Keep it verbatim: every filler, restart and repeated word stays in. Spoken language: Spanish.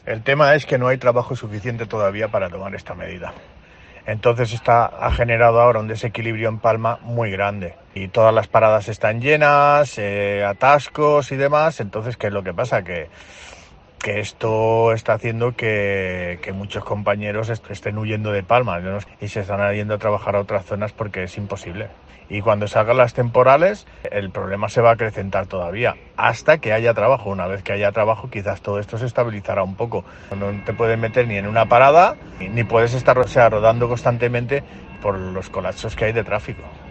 El tema es que no hay trabajo suficiente todavía para tomar esta medida. Entonces está, ha generado ahora un desequilibrio en Palma muy grande y todas las paradas están llenas, eh, atascos y demás. Entonces, ¿qué es lo que pasa? Que, que esto está haciendo que, que muchos compañeros est- estén huyendo de Palma, ¿no? Y se están yendo a trabajar a otras zonas porque es imposible. Y cuando salgan las temporales, el problema se va a acrecentar todavía, hasta que haya trabajo. Una vez que haya trabajo, quizás todo esto se estabilizará un poco. No te puedes meter ni en una parada, ni puedes estar, o sea, rodando constantemente por los colapsos que hay de tráfico.